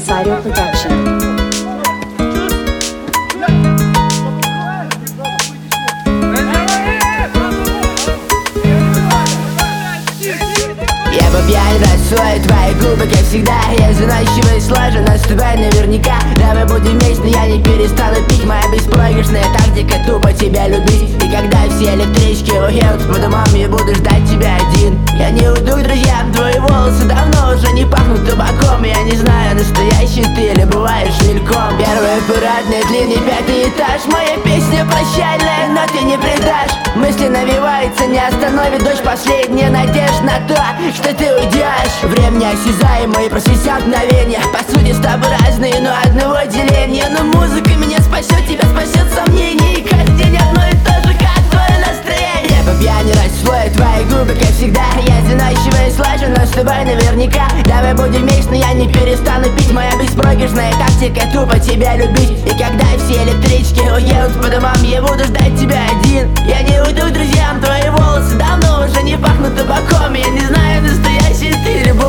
Insider Production. Я бы пьян расцвет твои губы, как всегда. Я заносчивый слаженно с тобой наверняка. Давай будем вместе, я не перестану пить. Моя беспроигрышная тактика тупо тебя любить. И когда все электрички уедут по домам, я буду ждать тебя один. Я не уйду к друзьям, твои волосы давно уже не пахнут табаком. Я не знаю, настоящий ты или бываешь мельком. Первый парадный длинный 5-й этаж. Моя песня прощальная, но ты не предашь. Мысли навиваются, не остановит дождь. Последняя надежда на то, что ты уйдешь. Время неосязаемое, просвистят мгновения. По сути с тобой разные, но одного деления. Но музыка меня спасет, тебя спасет сомнения. И каждый день одно и то же, как твое настроение. Небо пьяни расцвет твои губы, как всегда. Я заносчивый слаженно с тобой наверняка. Давай будем вместе, я не перестану пить. Моя беспроигрышная тактика тупо тебя любить. И когда все электрички уедут по домам, я буду ждать тебя один. Я не уйду к друзьям, твои волосы давно уже не пахнут табаком. Я не знаю, настоящий ты или